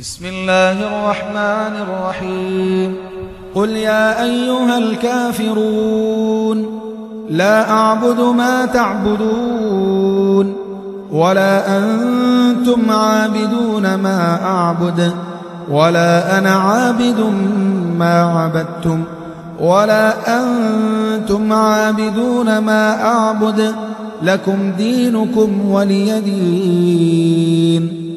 بسم الله الرحمن الرحيم قل يا أيها الكافرون لا أعبد ما تعبدون ولا أنتم عابدون ما أعبد ولا أنا عابد ما عبدتم ولا أنتم عابدون ما أعبد لكم دينكم ولي دين.